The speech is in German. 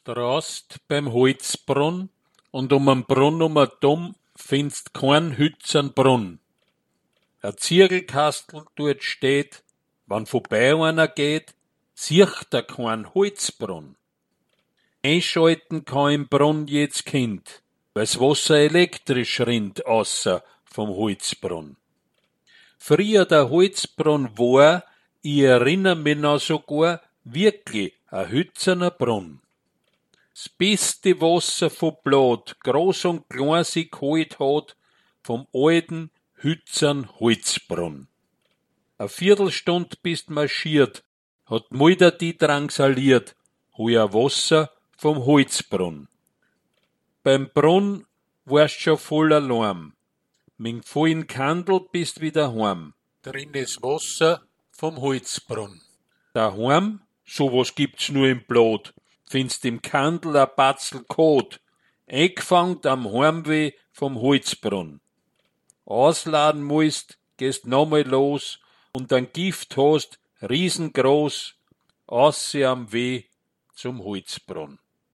Drast beim Holzbrunn und um den Brunn dumm findst kein hützern Brunn. A Ziegelkastel dort steht, wann vorbei einer geht, sieht kein Holzbrunn. Einschalten kann im Brunn jedes Kind, weil's Wasser elektrisch rinnt, außer vom Holzbrunn. Früher der Holzbrunn war, ich erinnere mich noch sogar, wirklich ein hützerner Brunn. Das beste Wasser von Blatt, groß und klein sich geholt hat, vom alten, hützern Holzbrunn. A Viertelstunde bist marschiert, hat Mulder die drangsaliert, hol a Wasser vom Holzbrunn. Beim Brunn warst schon voll Alarm. Mit vollen Kandel bist wieder heim. Drin ist Wasser vom Holzbrunn. Daheim, sowas gibt's nur im Blatt, findest im Kandel a Batzel Kot, eingefangen am Heimweh vom Holzbrunn. Ausladen musst, gehst nochmal los und ein Gift hast, riesengroß, ausseh am Weh zum Holzbrunn.